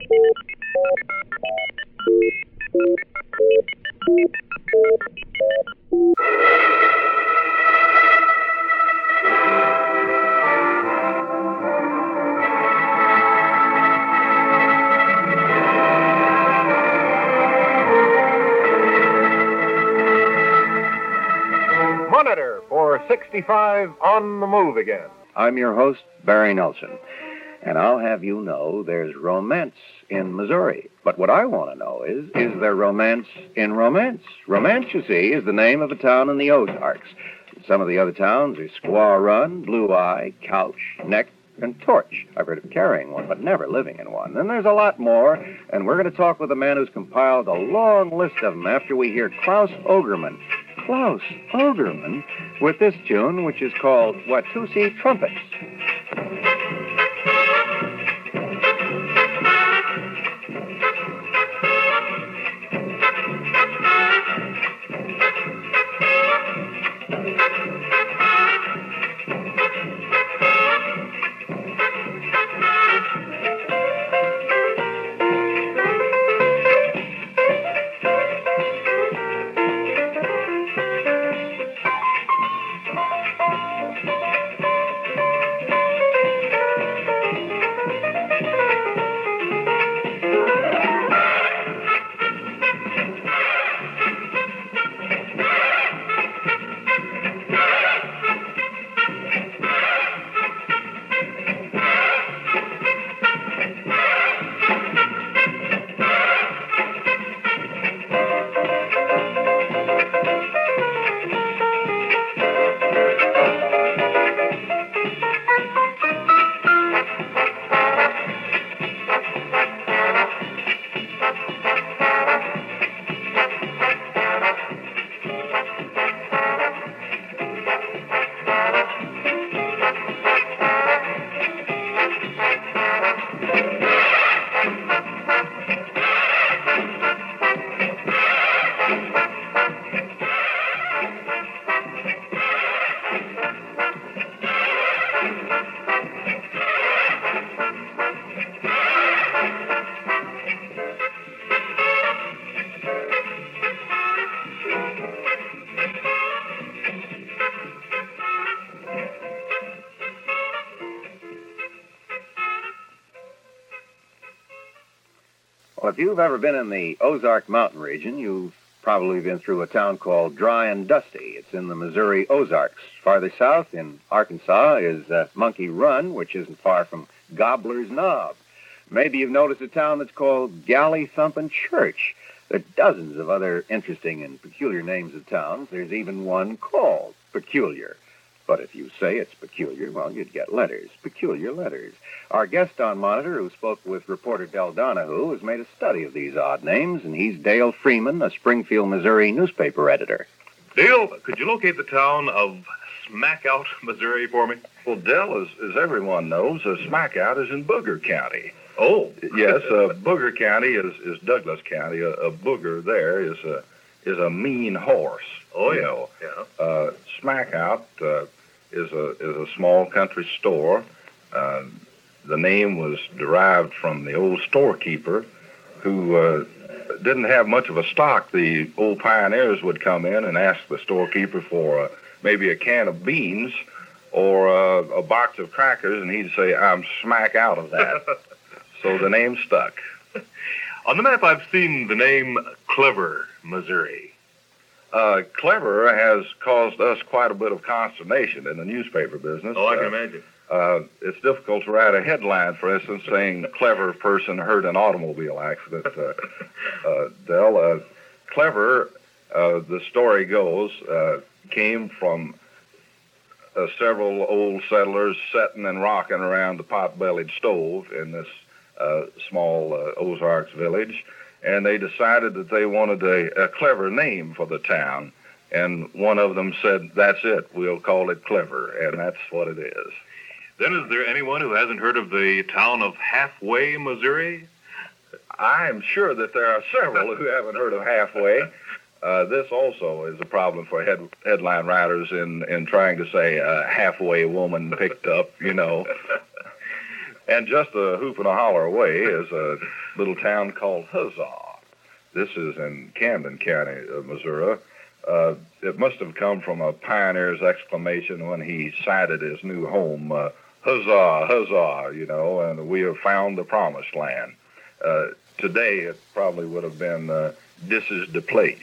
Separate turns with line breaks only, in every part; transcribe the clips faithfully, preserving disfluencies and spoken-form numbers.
Monitor for sixty-five on the move again.
I'm your host, Barry Nelson, and I'll have you know there's romance in Missouri. But what I want to know is, is there romance in romance? Romance, you see, is the name of a town in the Ozarks. Some of the other towns are Squaw Run, Blue Eye, Couch, Neck, and Torch. I've heard of carrying one, but never living in one. And there's a lot more, and we're going to talk with a man who's compiled a long list of them after we hear Klaus Ogerman. Klaus Ogerman with this tune, which is called Watusi Trumpets. Well, if you've ever been in the Ozark Mountain region, you've probably been through a town called Dry and Dusty. It's in the Missouri Ozarks. Farther south in Arkansas is uh, Monkey Run, which isn't far from Gobbler's Knob. Maybe you've noticed a town that's called Galley Thumpin' Church. There are dozens of other interesting and peculiar names of towns. There's even one called Peculiar. But if you say it's peculiar, well, you'd get letters, peculiar letters. Our guest on Monitor, who spoke with reporter Del Donahue, has made a study of these odd names, and he's Dale Freeman, a Springfield, Missouri newspaper editor.
Dale, could you locate the town of Smackout, Missouri, for me?
Well, Dell, as, as everyone knows, uh, Smackout is in Booger County.
Oh.
Yes, uh, Booger County is, is Douglas County. A, a booger there is a, is a mean horse.
Oh,
you
yeah.
know.
Yeah.
Uh, Smackout uh, is a is a small country store. Uh, the name was derived from the old storekeeper who uh, didn't have much of a stock. The old pioneers would come in and ask the storekeeper for uh, maybe a can of beans or uh, a box of crackers, and he'd say, "I'm smack out of that." So the name stuck.
On the map, I've seen the name Clever, Missouri.
Uh, Clever has caused us quite a bit of consternation in the newspaper business.
Oh, I can
uh,
imagine.
Uh, it's difficult to write a headline, for instance, saying clever person hurt in automobile accident. Uh, uh, Del, uh, Clever, uh, the story goes, uh, came from uh, several old settlers sitting and rocking around the pot-bellied stove in this uh, small uh, Ozarks village, and they decided that they wanted a, a clever name for the town, and one of them said, "That's it, we'll call it Clever," and that's what it is.
Then is there anyone who hasn't heard of the town of Halfway, Missouri?
I'm sure that there are several who haven't heard of Halfway. Uh, this also is a problem for head, headline writers in, in trying to say uh, halfway woman picked up, you know. And just a hoop and a holler away is a little town called Huzzah. This is in Camden County, uh, Missouri. Uh, it must have come from a pioneer's exclamation when he sighted his new home, uh, huzzah, huzzah, you know, and we have found the promised land. Uh, today, it probably would have been, uh, this is the place.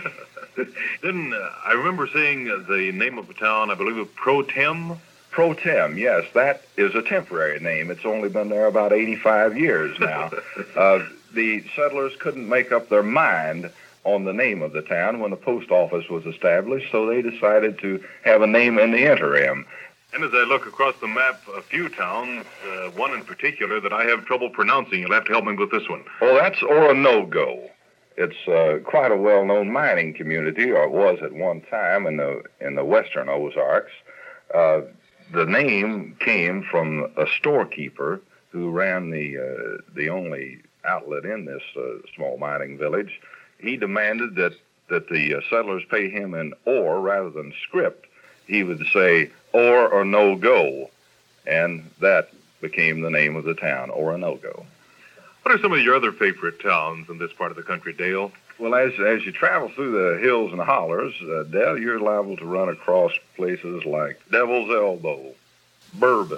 Then uh, I remember seeing uh, the name of a town, I believe, of Pro Tem.
Pro Tem, yes, that is a temporary name. It's only been there about eighty-five years now. uh, the settlers couldn't make up their mind on the name of the town when the post office was established, so they decided to have a name in the interim.
And as I look across the map, a few towns, uh, one in particular that I have trouble pronouncing. You'll have to help me with this one.
Well, that's Oronogo. It's uh, quite a well-known mining community, or it was at one time in the in the western Ozarks. Uh, the name came from a storekeeper who ran the uh, the only outlet in this uh, small mining village. He demanded that that the uh, settlers pay him in ore rather than script. He would say ore or no go, and that became the name of the town, Oronogo.
What are some of your other favorite towns in this part of the country, Dale?
Well, as as you travel through the hills and hollers, uh, Dale, you're liable to run across places like Devil's Elbow, Bourbon,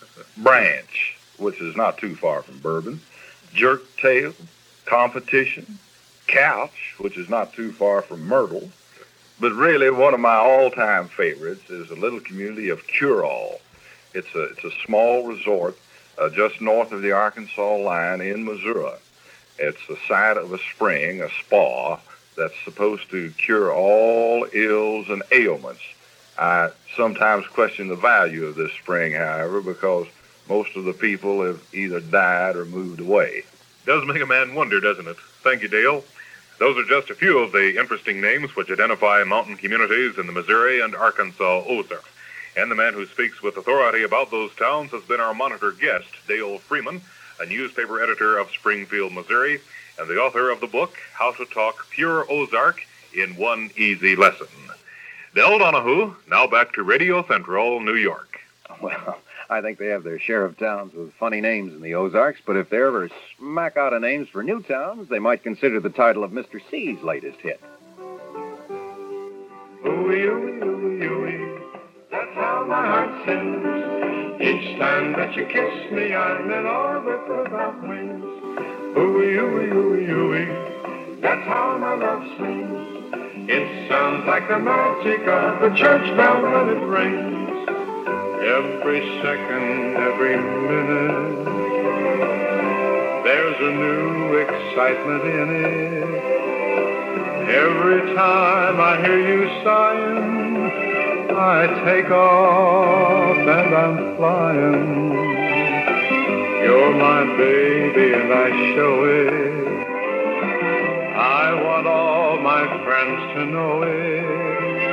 Branch, which is not too far from Bourbon, Jerk Tail, Competition, Couch, which is not too far from Myrtle. But really, one of my all-time favorites is a little community of Curall. It's a it's a small resort uh, just north of the Arkansas line in Missouri. It's the site of a spring, a spa, that's supposed to cure all ills and ailments. I sometimes question the value of this spring, however, because most of the people have either died or moved away.
Does make a man wonder, doesn't it? Thank you, Dale. Those are just a few of the interesting names which identify mountain communities in the Missouri and Arkansas Ozarks. And the man who speaks with authority about those towns has been our monitor guest, Dale Freeman, a newspaper editor of Springfield, Missouri, and the author of the book, How to Talk Pure Ozark in One Easy Lesson. Del Donahue, now back to Radio Central, New York.
Well, I think they have their share of towns with funny names in the Ozarks, but if they're ever smack out of names for new towns, they might consider the title of Mister C's latest hit.
Ooey, ooey, ooey, ooey, that's how my heart sings. Each time that you kiss me, I'm in orbit without wings. Ooey, ooey, ooey, ooey, that's how my love sings. It sounds like the magic of a church bell when it rings. Every second, every minute, there's a new excitement in it. Every time I hear you sighing, I take off and I'm flying. You're my baby and I show it. I want all my friends to know it.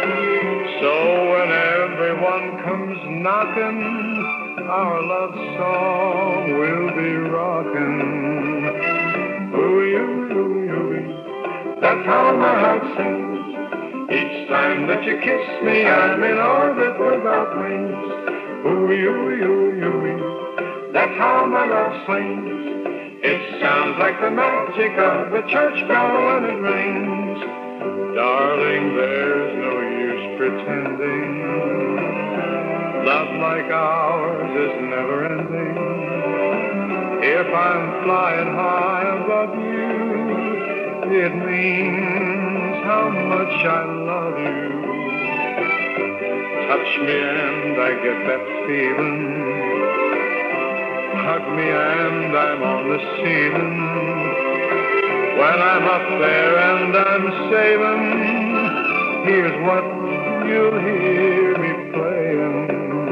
So when everyone comes knocking, our love song will be rocking. Ooey, ooey, ooey, ooey, that's how my heart sings. Each time that you kiss me, I'm in orbit without wings. Ooey, ooey, ooey, ooey, that's how my love swings. It sounds like the magic of a church bell when it rings. Darling, there's no use pretending. Love like ours is never ending. If I'm flying high above you, it means how much I love you. Touch me and I get that feeling. Hug me and I'm on the ceiling. When I'm up there and I'm sailing, here's what you'll hear me playing.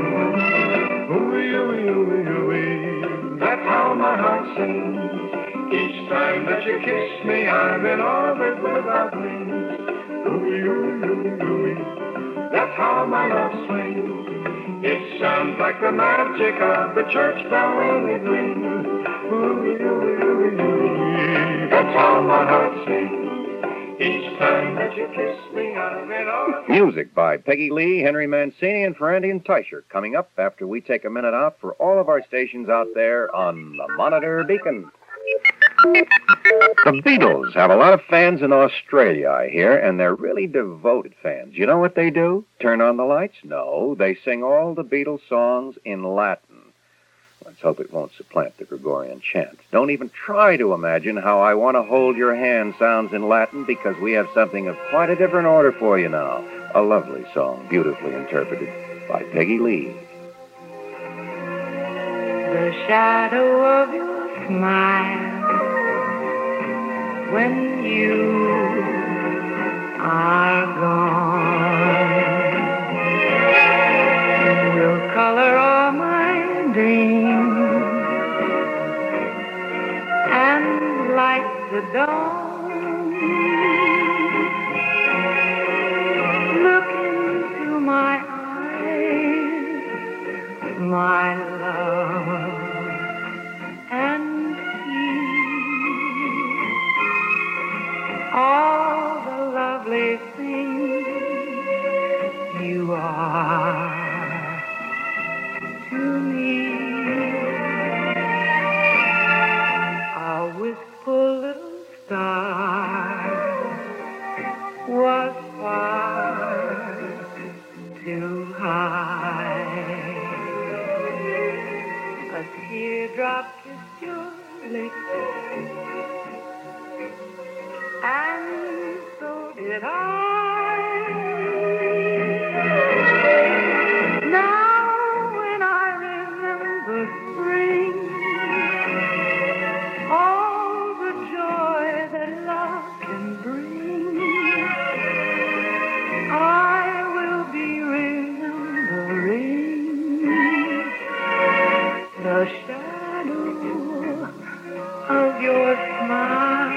Ooey, ooey, ooey, ooey, that's how my heart sings. Each time that you kiss me, I'm in orbit without wings. Ooey, ooey, ooey, ooey, that's how my love swings. It sounds like the magic of the church bell when it rings. Ooey, ooey, ooey, ooey, that's how my heart sings. Each time that you kiss me, I admit all.
Music by Peggy Lee, Henry Mancini, and Ferranti and Teicher. Coming up after we take a minute out for all of our stations out there on the Monitor Beacon. The Beatles have a lot of fans in Australia, I hear, and they're really devoted fans. You know what they do? Turn on the lights? No, they sing all the Beatles songs in Latin. Let's hope it won't supplant the Gregorian chant. Don't even try to imagine how I Want to Hold Your Hand sounds in Latin, because we have something of quite a different order for you now. A lovely song, beautifully interpreted by Peggy Lee.
The shadow of your smile when you are gone will color all my dreams and light the dawn. Look into my eyes, my love, and all the lovely things you are to me. A wistful little star was far too high. A teardrop kissed your lips, and so did I. Now when I remember spring, all the joy that love can bring, I will be remembering the shadow of your smile.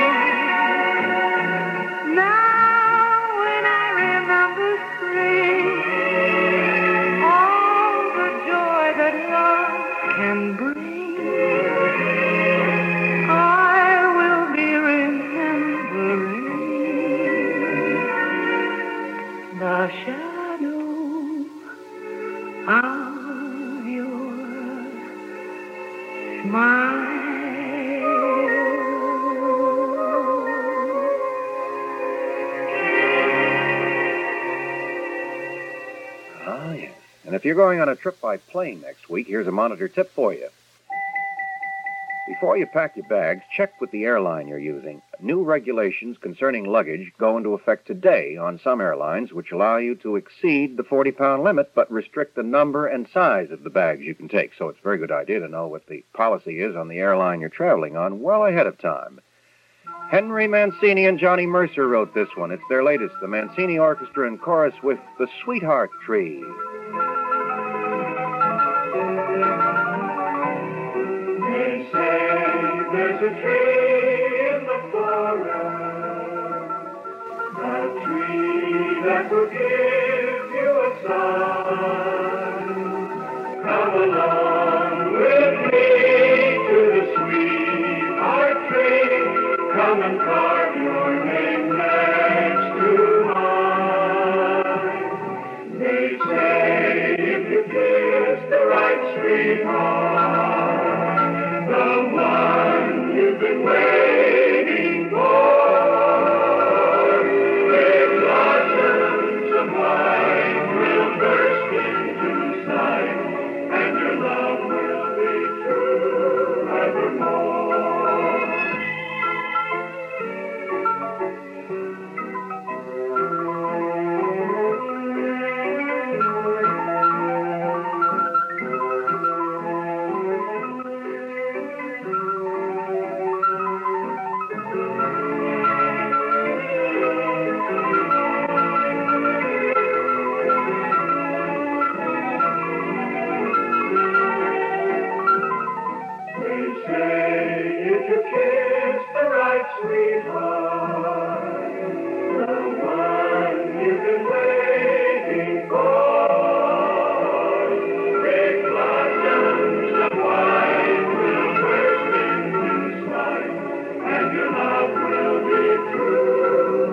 The shadow of your smile.
Ah, yes. And if you're going on a trip by plane next week, here's a Monitor tip for you. Before you pack your bags, check with the airline you're using. New regulations concerning luggage go into effect today on some airlines, which allow you to exceed the forty-pound limit, but restrict the number and size of the bags you can take. So it's a very good idea to know what the policy is on the airline you're traveling on well ahead of time. Henry Mancini and Johnny Mercer wrote this one. It's their latest, the Mancini Orchestra and Chorus with The Sweetheart Tree.
They say there's a tree in the forest, a tree that will give you a sign. Come along with me to the sweetheart tree. Come and carve your name next to mine. They say if you kiss the right sweetheart, the one you've been waiting for, their blossoms of light will burst into sight, and your love will be true evermore. Your love will be true.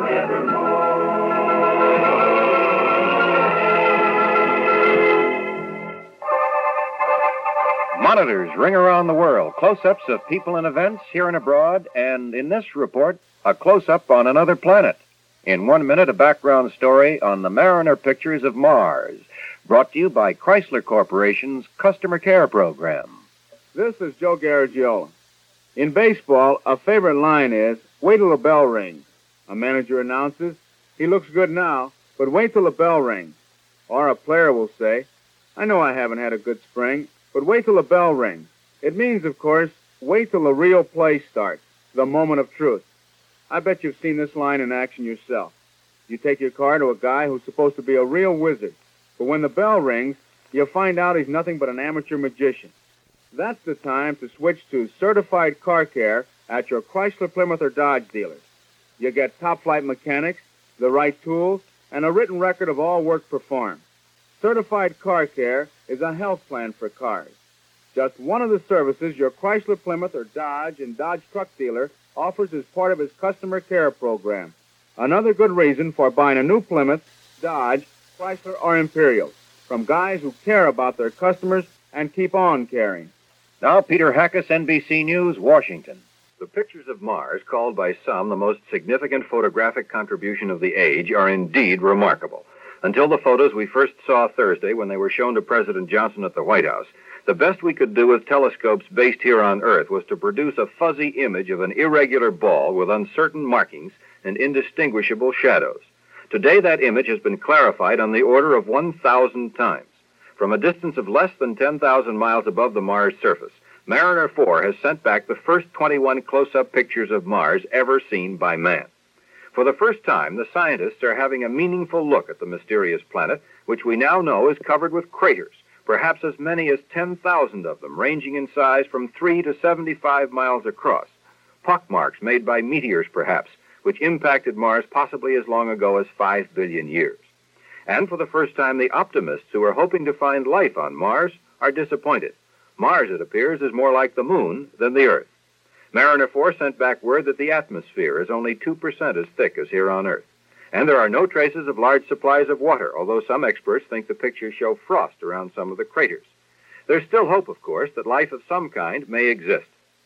Monitors ring around the world. Close-ups of people and events here and abroad. And in this report, a close-up on another planet. In one minute, a background story on the Mariner pictures of Mars. Brought to you by Chrysler Corporation's Customer Care Program.
This is Joe Garagiola. In baseball, a favorite line is, wait till the bell rings. A manager announces, he looks good now, but wait till the bell rings. Or a player will say, I know I haven't had a good spring, but wait till the bell rings. It means, of course, wait till the real play starts, the moment of truth. I bet you've seen this line in action yourself. You take your car to a guy who's supposed to be a real wizard, but when the bell rings, you'll find out he's nothing but an amateur magician. That's the time to switch to certified car care at your Chrysler, Plymouth, or Dodge dealers. You get top-flight mechanics, the right tools, and a written record of all work performed. Certified car care is a health plan for cars. Just one of the services your Chrysler, Plymouth, or Dodge and Dodge truck dealer offers as part of his customer care program. Another good reason for buying a new Plymouth, Dodge, Chrysler, or Imperial from guys who care about their customers and keep on caring.
Now, Peter Hackus, N B C News, Washington. The pictures of Mars, called by some the most significant photographic contribution of the age, are indeed remarkable. Until the photos we first saw Thursday when they were shown to President Johnson at the White House, the best we could do with telescopes based here on Earth was to produce a fuzzy image of an irregular ball with uncertain markings and indistinguishable shadows. Today, that image has been clarified on the order of one thousand times. From a distance of less than ten thousand miles above the Mars surface, Mariner four has sent back the first twenty-one close-up pictures of Mars ever seen by man. For the first time, the scientists are having a meaningful look at the mysterious planet, which we now know is covered with craters, perhaps as many as ten thousand of them, ranging in size from three to seventy-five miles across. Pockmarks made by meteors, perhaps, which impacted Mars possibly as long ago as five billion years. And for the first time, the optimists who are hoping to find life on Mars are disappointed. Mars, it appears, is more like the moon than the Earth. Mariner four sent back word that the atmosphere is only two percent as thick as here on Earth. And there are no traces of large supplies of water, although some experts think the pictures show frost around some of the craters. There's still hope, of course, that life of some kind may exist.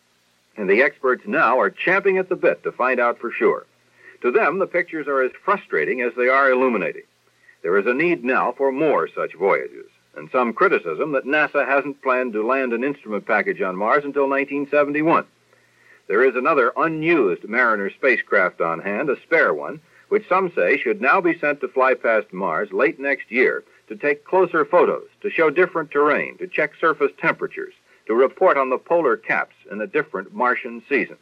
And the experts now are champing at the bit to find out for sure. To them, the pictures are as frustrating as they are illuminating. There is a need now for more such voyages, and some criticism that NASA hasn't planned to land an instrument package on Mars until nineteen seventy-one. There is another unused Mariner spacecraft on hand, a spare one, which some say should now be sent to fly past Mars late next year to take closer photos, to show different terrain, to check surface temperatures, to report on the polar caps in a different Martian season.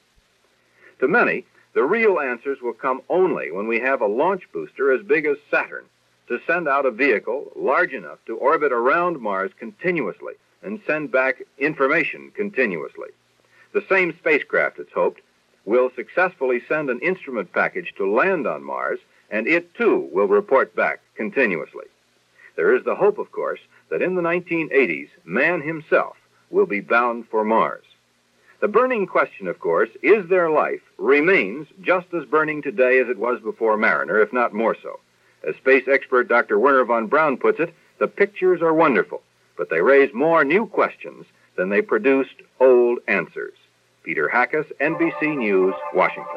To many, the real answers will come only when we have a launch booster as big as Saturn to send out a vehicle large enough to orbit around Mars continuously and send back information continuously. The same spacecraft, it's hoped, will successfully send an instrument package to land on Mars, and it, too, will report back continuously. There is the hope, of course, that in the nineteen eighties, man himself will be bound for Mars. The burning question, of course, is there life, remains just as burning today as it was before Mariner, if not more so. As space expert Doctor Werner von Braun puts it, the pictures are wonderful, but they raise more new questions than they produced old answers. Peter Hackus, N B C News, Washington.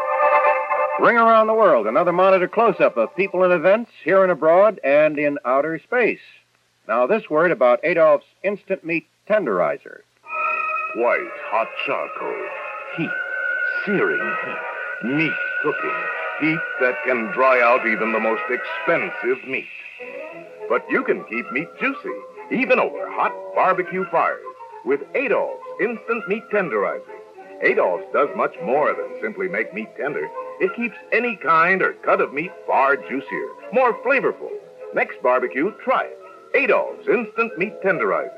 Ring around the world, another monitor close-up of people and events here and abroad and in outer space. Now this word about Adolph's Instant Meat Tenderizer.
White, hot charcoal, heat, searing heat, meat cooking, heat that can dry out even the most expensive meat. But you can keep meat juicy, even over hot barbecue fires, with Adolph's Instant Meat Tenderizer. Adolph's does much more than simply make meat tender. It keeps any kind or cut of meat far juicier, more flavorful. Next barbecue, try it. Adolph's Instant Meat Tenderizer.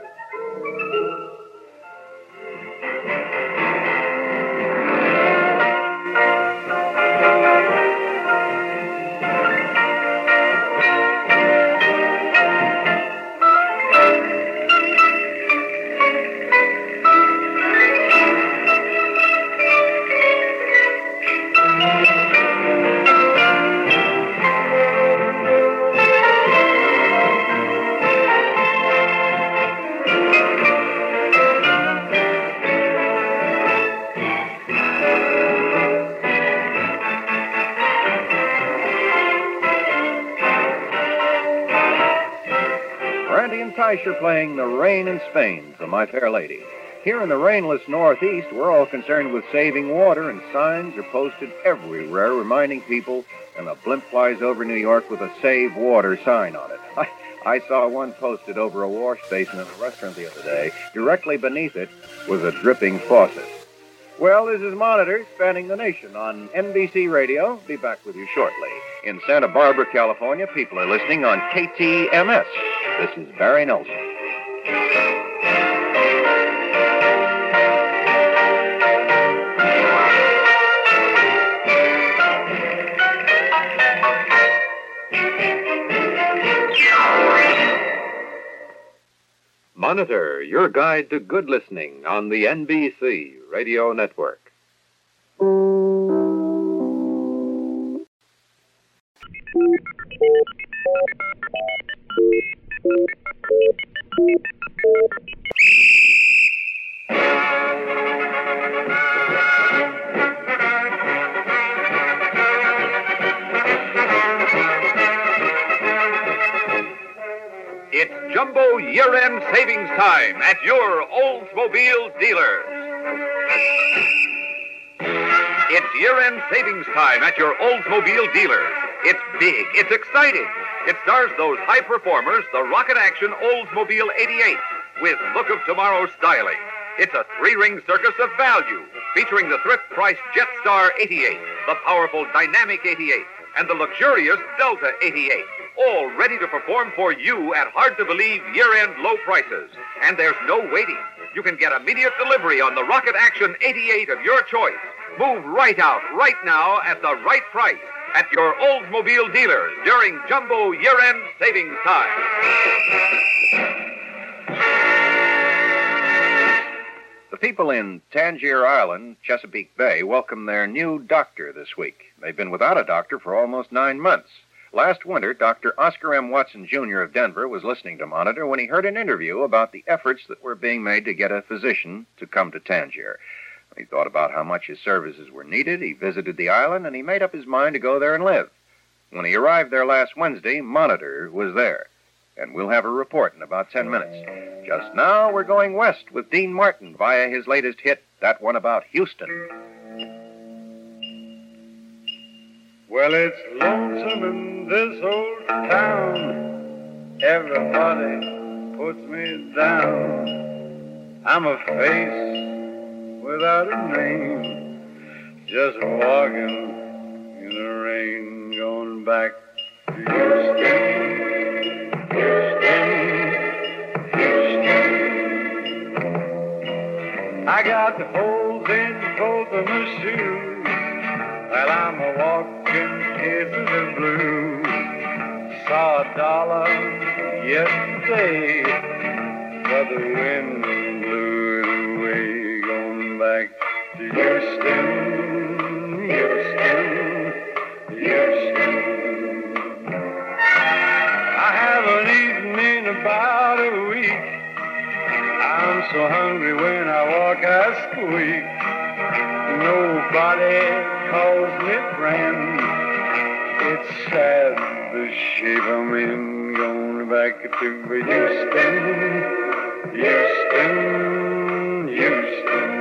Teicher playing The Rain in Spain from My Fair Lady. Here in the rainless Northeast, we're all concerned with saving water, and signs are posted everywhere reminding people, and a blimp flies over New York with a Save Water sign on it. I, I saw one posted over a wash basin in a restaurant the other day. Directly beneath it was a dripping faucet. Well, this is Monitor, spanning the nation on N B C Radio. Be back with you shortly. In Santa Barbara, California, people are listening on K T M S. This is Barry Nelson.
Monitor, your guide to good listening on the N B C Radio Network.
It's Jumbo year-end savings time at your Oldsmobile dealers. It's year-end savings time at your Oldsmobile dealers. It's big. It's exciting. It stars those high performers, the rocket action Oldsmobile eighty-eight, with look of tomorrow styling. It's a three-ring circus of value, featuring the thrift-priced Jetstar eighty-eight, the powerful Dynamic eighty-eight, and the luxurious Delta eighty-eight. All ready to perform for you at hard-to-believe year-end low prices. And there's no waiting. You can get immediate delivery on the Rocket Action eighty-eight of your choice. Move right out, right now, at the right price at your Oldsmobile dealers during Jumbo year-end savings time.
The people in Tangier Island, Chesapeake Bay, welcome their new doctor this week. They've been without a doctor for almost nine months. Last winter, Doctor Oscar M. Watson, Junior of Denver was listening to Monitor when he heard an interview about the efforts that were being made to get a physician to come to Tangier. He thought about how much his services were needed. He visited the island, and he made up his mind to go there and live. When he arrived there last Wednesday, Monitor was there. And we'll have a report in about ten minutes. Just now, we're going west with Dean Martin via his latest hit, that one about Houston.
Well, it's lonesome in this old town. Everybody puts me down. I'm a face without a name, just walking in the rain, going back to Houston. Houston, Houston. I got the holes in both of my shoes. Well, I'm a walking cases of blue. Saw a dollar yesterday, but the wind blew it away. Going back to Houston, Houston, Houston. I haven't eaten in about a week. I'm so hungry when I walk, I squeak. Nobody calls me friend. It's sad, the shape I'm in, going back to Houston, Houston, Houston.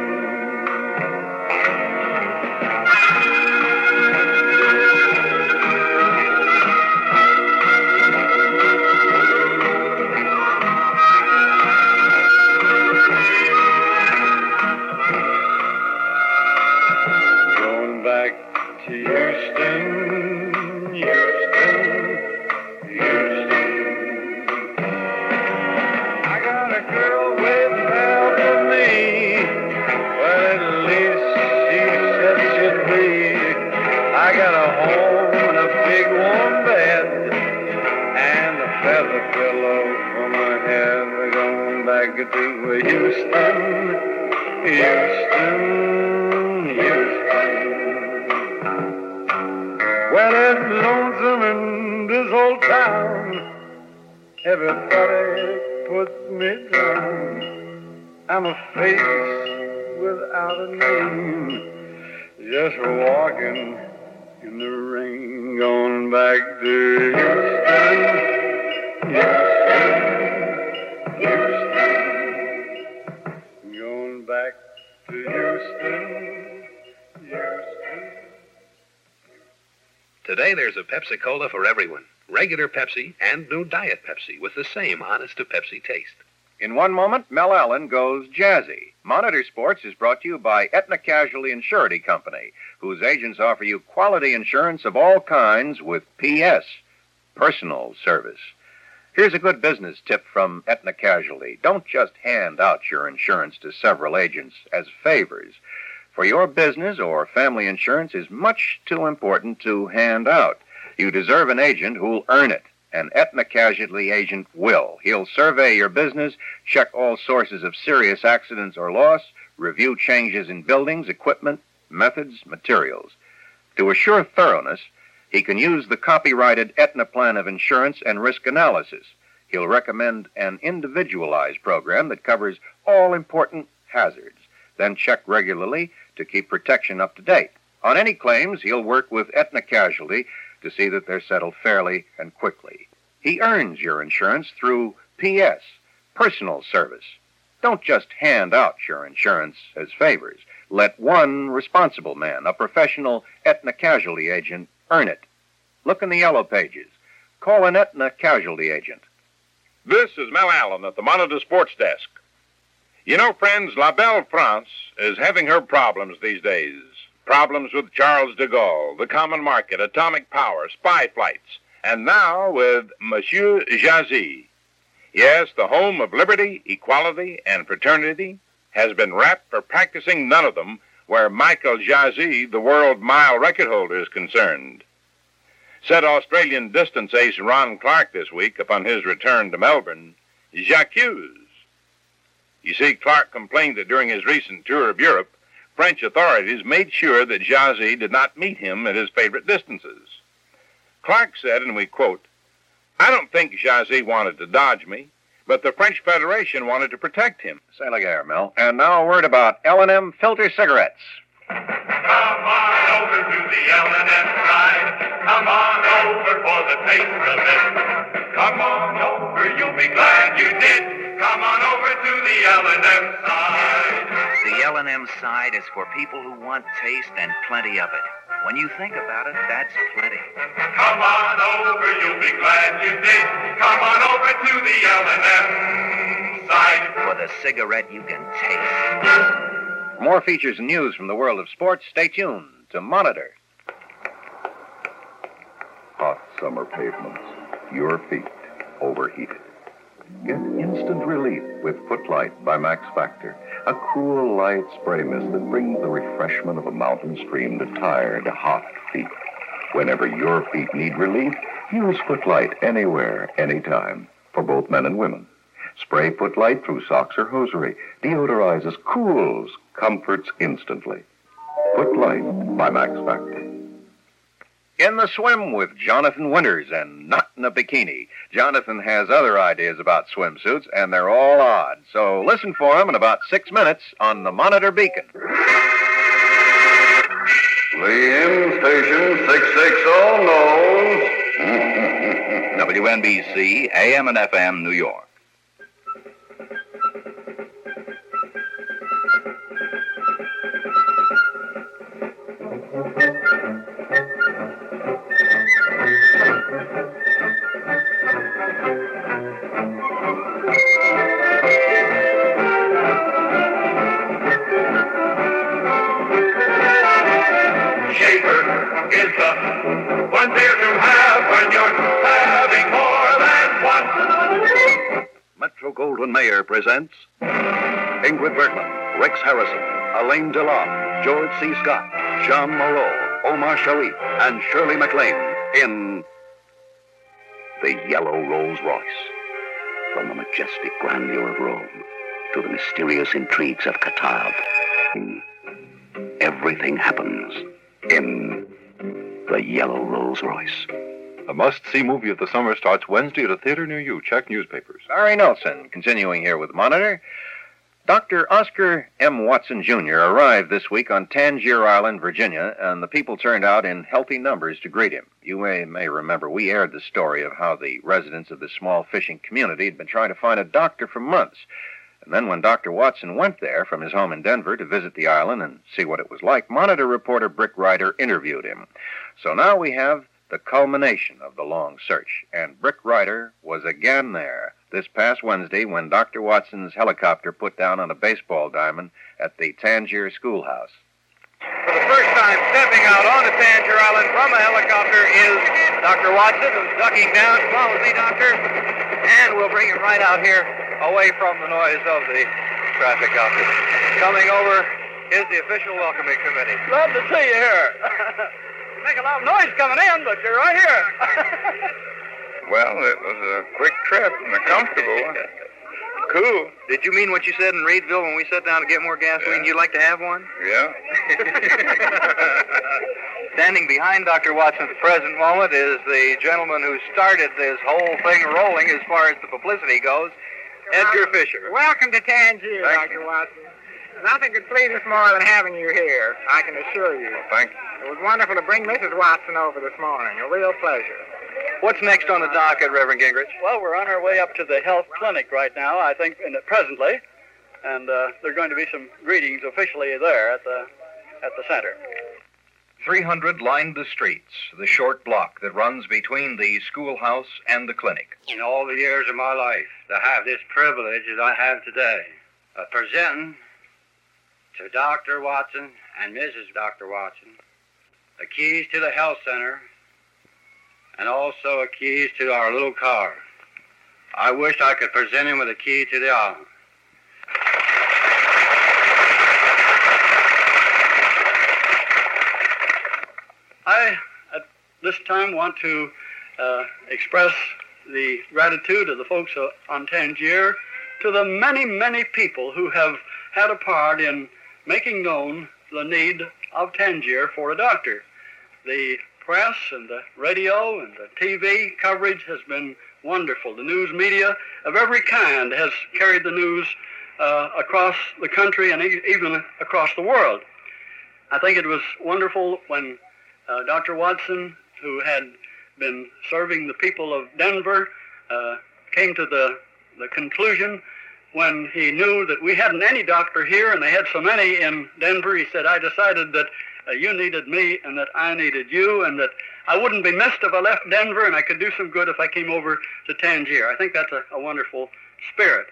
To Houston, Houston, Houston. Well, it's lonesome in this old town. Everybody puts me down. I'm a face without a name, just walking in the rain, going back to Houston, Houston.
Today there's a Pepsi-Cola for everyone. Regular Pepsi and new Diet Pepsi with the same honest-to-Pepsi taste.
In one moment, Mel Allen goes jazzy. Monitor Sports is brought to you by Aetna Casualty and Surety Company, whose agents offer you quality insurance of all kinds with P S, personal service. Here's a good business tip from Aetna Casualty. Don't just hand out your insurance to several agents as favors. For your business or family insurance is much too important to hand out. You deserve an agent who'll earn it. An Aetna Casualty agent will. He'll survey your business, check all sources of serious accidents or loss, review changes in buildings, equipment, methods, materials. To assure thoroughness, he can use the copyrighted Aetna Plan of Insurance and Risk Analysis. He'll recommend an individualized program that covers all important hazards, then check regularly to keep protection up to date. On any claims, he'll work with Aetna Casualty to see that they're settled fairly and quickly. He earns your insurance through P S, personal service. Don't just hand out your insurance as favors. Let one responsible man, a professional Aetna Casualty agent, earn it. Look in the yellow pages. Call an Aetna Casualty agent.
This is Mel Allen at the Monitor Sports Desk. You know, friends, La Belle France is having her problems these days. Problems with Charles de Gaulle, the common market, atomic power, spy flights, and now with Monsieur Jazzy. Yes, the home of liberty, equality, and fraternity has been wrapped for practicing none of them where Michael Jazzy, the world mile record holder, is concerned. Said Australian distance ace Ron Clark this week upon his return to Melbourne, j'accuse. You see, Clark complained that during his recent tour of Europe, French authorities made sure that Jazzy did not meet him at his favorite distances. Clark said, and we quote, "I don't think Jazzy wanted to dodge me, but the French Federation wanted to protect him."
Say la guerre, Mel. And now a word about L and M filter cigarettes.
Come on over to the L and M side. Come on over for the taste of it. Come on over, you'll be glad you did. Come on over to the L and M side.
The L and M side is for people who want taste and plenty of it. When you think about it, that's plenty.
Come on over, you'll be glad you did. Come on over to the L and M side.
For the cigarette you can taste.
For more features and news from the world of sports, stay tuned to Monitor.
Hot summer pavements, your feet overheated. Get instant relief with Footlight by Max Factor, a cool, light spray mist that brings the refreshment of a mountain stream to tired, hot feet. Whenever your feet need relief, use Footlight anywhere, anytime, for both men and women. Spray Footlight through socks or hosiery. Deodorizes, cools, comforts instantly. Footlight by Max Factor.
In the Swim with Jonathan Winters and Not in a Bikini. Jonathan has other ideas about swimsuits, and they're all odd. So listen for him in about six minutes on the Monitor Beacon.
The in station six sixty knows.
W N B C, A M and F M, New York.
Is the one beer to have when you're having more than one.
Metro Goldwyn Mayer presents Ingrid Bergman, Rex Harrison, Alain Delon, George C. Scott, Jean Moreau, Omar Sharif, and Shirley MacLaine in The Yellow Rolls Royce. From the majestic grandeur of Rome to the mysterious intrigues of Qatar, everything happens in The Yellow Rolls Royce.
A must-see movie of the summer starts Wednesday at a theater near you. Check newspapers.
Larry Nelson, continuing here with Monitor. Doctor Oscar M. Watson, Junior arrived this week on Tangier Island, Virginia, and the people turned out in healthy numbers to greet him. You may, may remember we aired the story of how the residents of this small fishing community had been trying to find a doctor for months. And then when Doctor Watson went there from his home in Denver to visit the island and see what it was like, Monitor reporter Brick Ryder interviewed him. So now we have the culmination of the long search, and Brick Ryder was again there this past Wednesday when Doctor Watson's helicopter put down on a baseball diamond at the Tangier schoolhouse.
For the first time stepping out onto Tangier Island from a helicopter is Doctor Watson, who's ducking down. Come on with me, Doctor. And we'll bring him right out here, away from the noise of the traffic out there. Coming over is the official welcoming committee.
Glad to see you here. You make a lot of noise coming in, but you're right here.
Well, it was a quick trip and a comfortable one. Cool.
Did you mean what you said in Reedville when we sat down to get more gasoline?
Yeah.
You'd like to have one?
Yeah.
Standing behind Doctor Watson at the present moment is the gentleman who started this whole thing rolling as far as the publicity goes, Edgar Fisher.
Welcome to Tangier,
Thank
Doctor Watson. Nothing could please us more than having you here, I can assure you.
Thank you.
It was wonderful to bring Missus Watson over this morning. A real pleasure.
What's next on the docket, Reverend Gingrich?
Well, we're on our way up to the health clinic right now, I think, in the, presently, and uh, there are going to be some greetings officially there at the at the center.
three hundred lined the streets, the short block that runs between the schoolhouse and the clinic.
In all the years of my life, to have this privilege that I have today of presenting to Doctor Watson and Missus Doctor Watson the keys to the health center and also a keys to our little car. I wish I could present him with a key to the island.
I, at this time, want to uh, express the gratitude of the folks on Tangier to the many, many people who have had a part in making known the need of Tangier for a doctor. The press and the radio and the T V coverage has been wonderful. The news media of every kind has carried the news uh, across the country and e- even across the world. I think it was wonderful when uh, Doctor Watson, who had been serving the people of Denver, uh, came to the, the conclusion when he knew that we hadn't any doctor here and they had so many in Denver. He said, I decided that uh, you needed me and that I needed you and that I wouldn't be missed if I left Denver and I could do some good if I came over to Tangier. I think that's a, a wonderful spirit.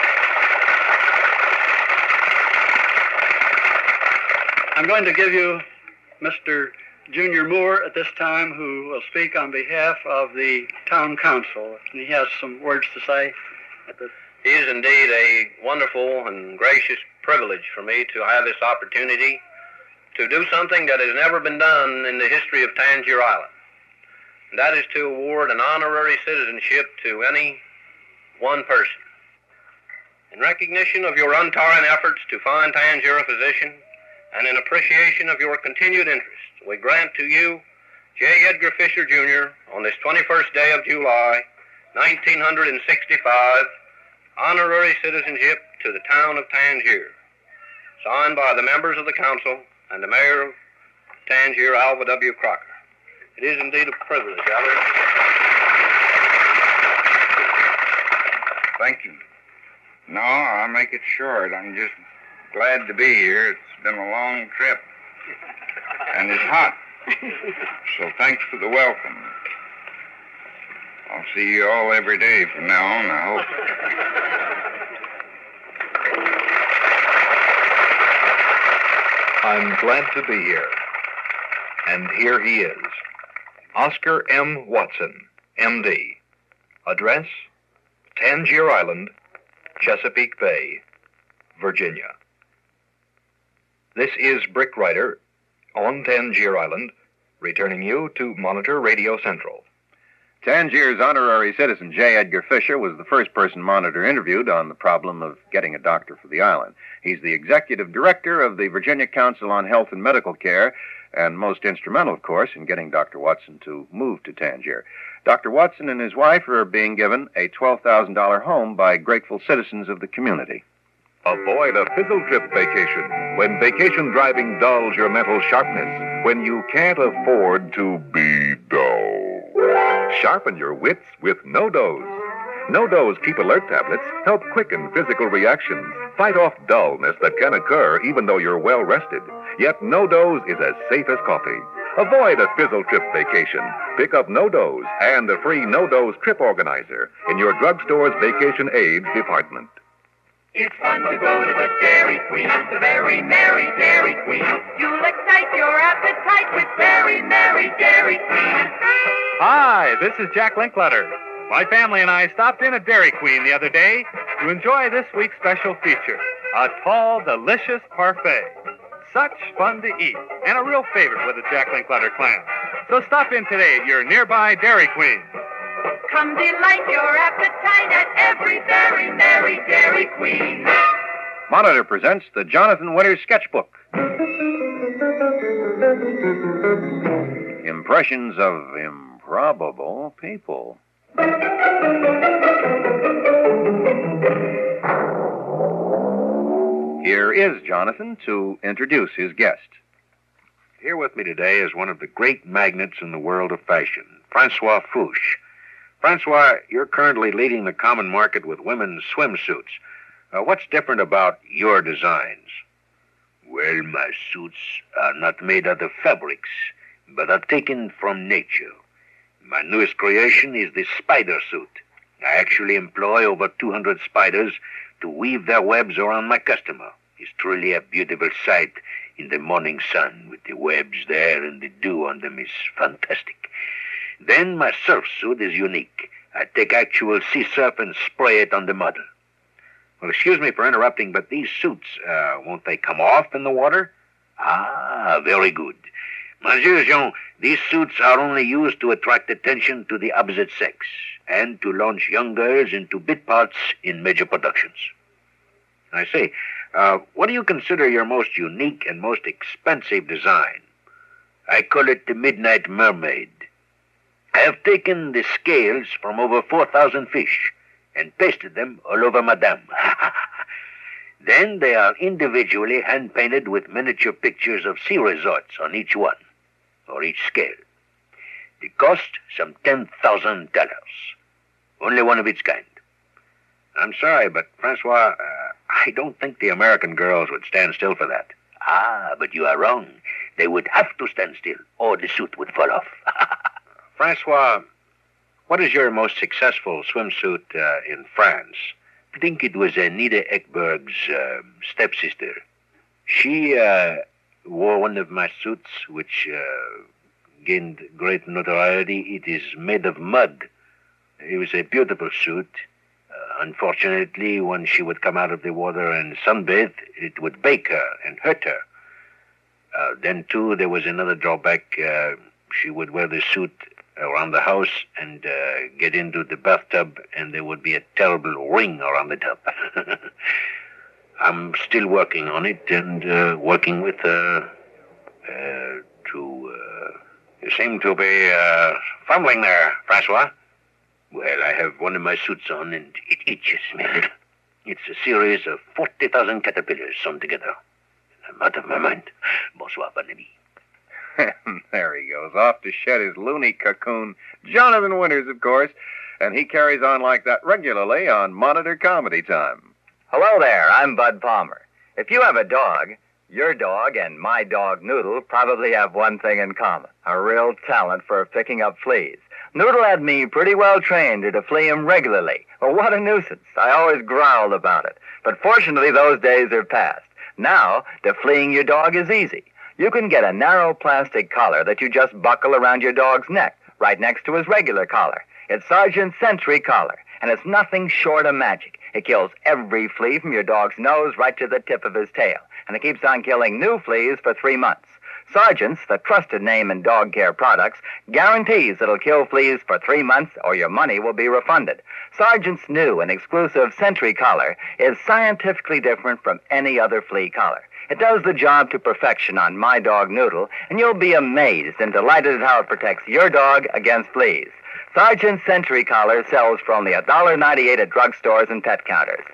I'm going to give you Mister Junior Moore at this time, who will speak on behalf of the town council. And he has some words to say at this.
It is indeed a wonderful and gracious privilege for me to have this opportunity to do something that has never been done in the history of Tangier Island. And that is to award an honorary citizenship to any one person. In recognition of your untiring efforts to find Tangier a physician and in appreciation of your continued interest, we grant to you, J. Edgar Fisher, Junior, on this twenty-first day of July, nineteen sixty-five, honorary citizenship to the town of Tangier, signed by the members of the council and the mayor of Tangier, Alva W. Crocker. It is indeed a privilege, Albert.
Thank you. No, I'll make it short. I'm just glad to be here. It's been a long trip, and it's hot. So thanks for the welcome. I'll see you all every day from now on, I hope.
I'm glad to be here. And here he is, Oscar M. Watson, M D. Address, Tangier Island, Chesapeake Bay, Virginia. This is Brick Ryder on Tangier Island, returning you to Monitor Radio Central.
Tangier's honorary citizen, J. Edgar Fisher, was the first person Monitor interviewed on the problem of getting a doctor for the island. He's the executive director of the Virginia Council on Health and Medical Care, and most instrumental, of course, in getting Doctor Watson to move to Tangier. Doctor Watson and his wife are being given a twelve thousand dollars home by grateful citizens of the community.
Avoid a fizzle trip vacation when vacation driving dulls your mental sharpness, when you can't afford to be dull. Sharpen your wits with No-Dose. No-Dose Keep Alert tablets help quicken physical reactions, fight off dullness that can occur even though you're well rested. Yet No-Dose is as safe as coffee. Avoid a fizzle trip vacation. Pick up No-Dose and a free No-Dose trip organizer in your drugstore's vacation aids department.
It's fun to go to the Dairy Queen, the very merry Dairy Queen. You'll excite your appetite with very merry Dairy Queen.
Hi, this is Jack Linkletter. My family and I stopped in at Dairy Queen the other day to enjoy this week's special feature, a tall, delicious parfait. Such fun to eat, and a real favorite with the Jack Linkletter clan. So stop in today at your nearby Dairy Queen.
Come delight your appetite at every very merry Dairy Queen.
Monitor presents the Jonathan Winters Sketchbook. Impressions of improbable people. Here is Jonathan to introduce his guest.
Here with me today is one of the great magnates in the world of fashion, Francois Fouche. Francois, you're currently leading the common market with women's swimsuits. Uh, what's different about your designs?
Well, my suits are not made out of fabrics, but are taken from nature. My newest creation is the spider suit. I actually employ over two hundred spiders to weave their webs around my customer. It's truly a beautiful sight in the morning sun, with the webs there and the dew on them is fantastic. Then my surf suit is unique. I take actual sea surf and spray it on the model.
Well, excuse me for interrupting, but these suits, uh, won't they come off in the water?
Ah, very good. Monsieur Jean, these suits are only used to attract attention to the opposite sex and to launch young girls into bit parts in major productions.
I see. Uh, what do you consider your most unique and most expensive design?
I call it the Midnight Mermaid. I have taken the scales from over four thousand fish and pasted them all over Madame. Then they are individually hand-painted with miniature pictures of sea resorts on each one, or each scale. The cost, some ten thousand dollars. Only one of its kind.
I'm sorry, but Francois, uh, I don't think the American girls would stand still for that.
Ah, but you are wrong. They would have to stand still, or the suit would fall off.
Francois, what is your most successful swimsuit uh, in France?
I think it was Anita Ekberg's uh, stepsister. She uh, wore one of my suits, which uh, gained great notoriety. It is made of mud. It was a beautiful suit. Uh, unfortunately, when she would come out of the water and sunbathe, it would bake her and hurt her. Uh, then, too, there was another drawback. Uh, she would wear the suit around the house and uh, get into the bathtub, and there would be a terrible ring around the tub. I'm still working on it and uh, working with her uh, uh, to... Uh,
you seem to be uh, fumbling there, Francois.
Well, I have one of my suits on, and it itches me. It's a series of forty thousand caterpillars sewn together. I'm out of my mind. Bonsoir, bon ami.
There he goes, off to shed his loony cocoon. Jonathan Winters, of course, and he carries on like that regularly on Monitor Comedy Time.
Hello there, I'm Bud Palmer. If you have a dog, your dog and my dog Noodle probably have one thing in common, a real talent for picking up fleas. Noodle had me pretty well trained to deflea him regularly. Well, what a nuisance. I always growled about it. But fortunately, those days are past. Now, defleeing your dog is easy. You can get a narrow plastic collar that you just buckle around your dog's neck, right next to his regular collar. It's Sergeant Sentry Collar, and it's nothing short of magic. It kills every flea from your dog's nose right to the tip of his tail, and it keeps on killing new fleas for three months. Sergeant's, the trusted name in dog care products, guarantees it'll kill fleas for three months or your money will be refunded. Sergeant's new and exclusive Sentry Collar is scientifically different from any other flea collar. It does the job to perfection on my dog Noodle, and you'll be amazed and delighted at how it protects your dog against fleas. Sergeant's Sentry Collar sells for only one dollar ninety-eight at drugstores and pet counters.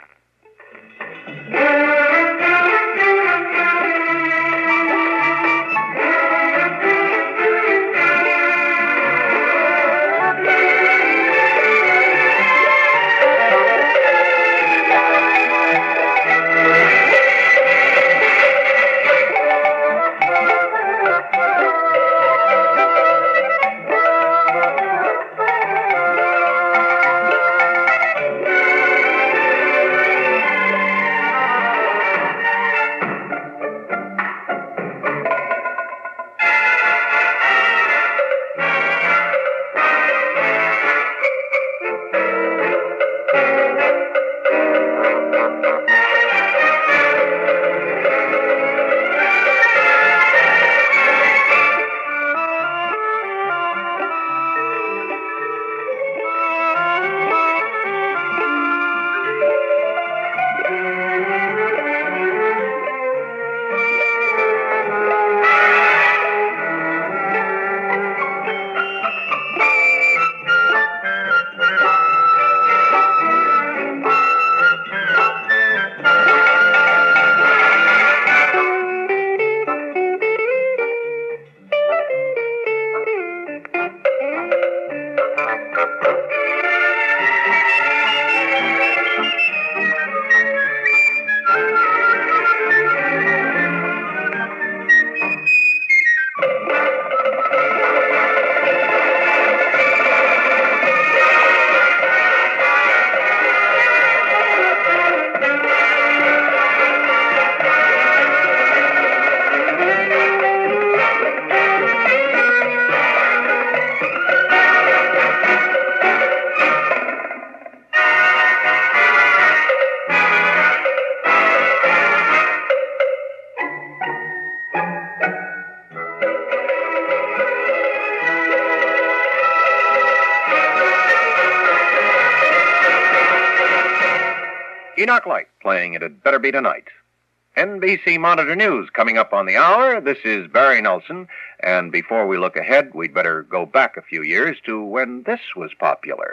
Enoch Light playing It Had Better Be Tonight. N B C Monitor News coming up on the hour. This is Barry Nelson, and before we look ahead, we'd better go back a few years to when this was popular.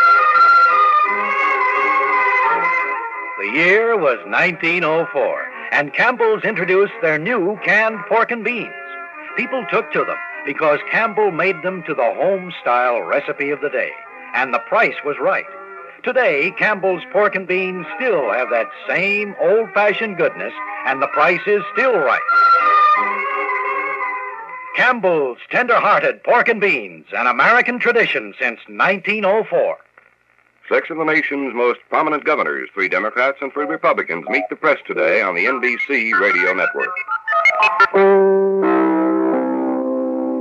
The year was nineteen oh four, and Campbell's introduced their new canned pork and beans. People took to them because Campbell made them to the home-style recipe of the day, and the price was right. Today, Campbell's pork and beans still have that same old-fashioned goodness, and the price is still right. Campbell's tender-hearted pork and beans, an American tradition since nineteen oh four.
Six of the nation's most prominent governors, three Democrats and three Republicans, meet the press today on the N B C radio network.